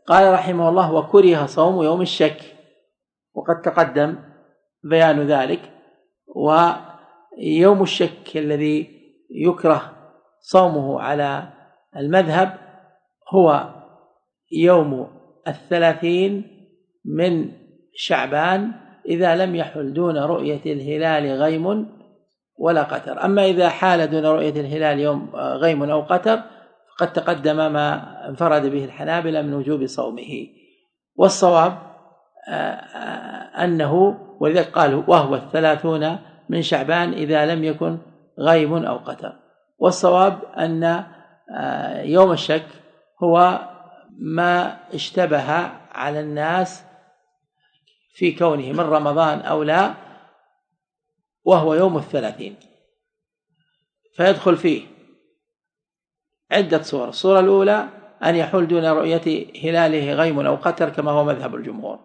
قال رحمه الله: وكره صوم يوم الشك، وقد تقدم بيان ذلك. ويوم الشك الذي يكره صومه على المذهب هو يوم 30 من شعبان إذا لم يحل دون رؤية الهلال غيم ولا قتر. أما إذا حال دون رؤية الهلال يوم غيم أو قتر فقد تقدم ما انفرد به الحنابلة من وجوب صومه. والصواب أنه، ولذلك قالوا وهو 30 من شعبان إذا لم يكن غيم أو قتر. والصواب أن يوم الشك هو ما اشتبه على الناس في كونه من رمضان أو لا، وهو يوم 30، فيدخل فيه عدة صور. الصورة الأولى أن يحول دون رؤية هلاله غيم أو قتر كما هو مذهب الجمهور،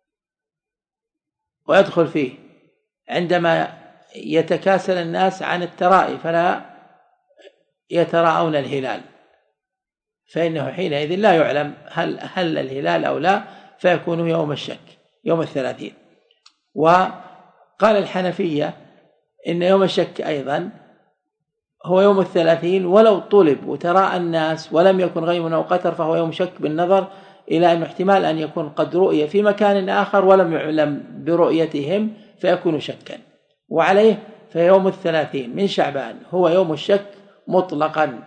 ويدخل فيه عندما يتكاسل الناس عن الترائي فلا يتراءون الهلال، فإنه حينئذ لا يعلم هل الهلال أو لا، فيكون يوم الشك يوم 30. وقال الحنفية إن يوم الشك أيضا هو يوم 30 ولو طلب وتراءى الناس ولم يكن غيم أو قتر فهو يوم شك، بالنظر إلى أنه احتمال أن يكون قد رؤية في مكان آخر ولم يعلم برؤيتهم فيكون شكا. وعليه فيوم 30 من شعبان هو يوم الشك مطلقا.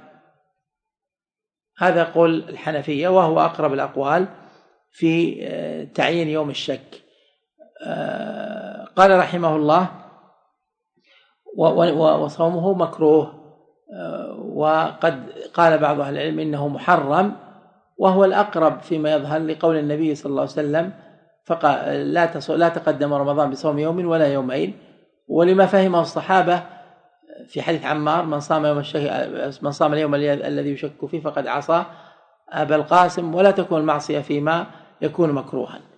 هذا قول الحنفية، وهو أقرب الأقوال في تعيين يوم الشك. قال رحمه الله: وصومه مكروه. وقد قال بعض أهل العلم إنه محرم، وهو الأقرب فيما يظهر لقول النبي صلى الله عليه وسلم فقال: لا تقدم رمضان بصوم يوم ولا يومين. ولما فهمه الصحابة في حديث عمار: من صام اليوم الذي يشك فيه فقد عصى أبا القاسم. ولا تكون المعصية فيما يكون مكروها.